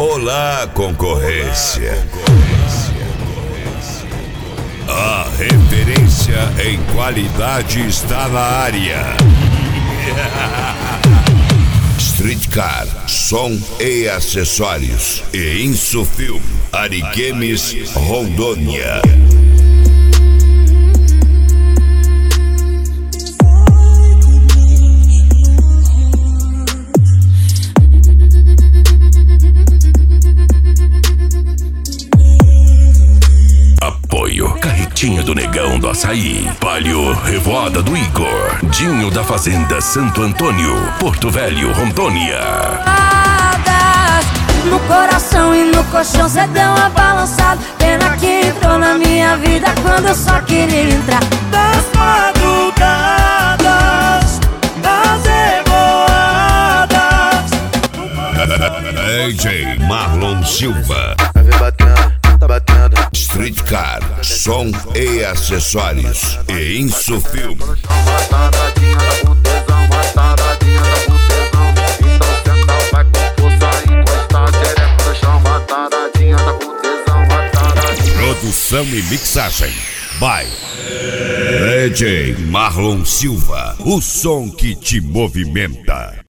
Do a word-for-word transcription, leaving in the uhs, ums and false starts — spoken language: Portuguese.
Olá, concorrência. A referência em qualidade está na área. Streetcar, som e acessórios. E Insufilm, Arigames, Rondônia. Apoio Carretinha do Negão do Açaí, Palio Revoada do Igor, Dinho da Fazenda Santo Antônio, Porto Velho, Rondônia. No coração e no colchão cê deu uma balançada. Pena que entrou na minha vida quando eu só queria entrar. Das madrugadas, das revoadas. D J Marlon Silva. Tá batendo. Streetcar, som e acessórios. E Insufilm. Matadinha da putezão, matadinha da putezão. Então senta, vai com força, encosta a xereca no chão. Matadinha da putezão, matadinha. Produção e mixagem by D J Marlon Silva. O som que te movimenta.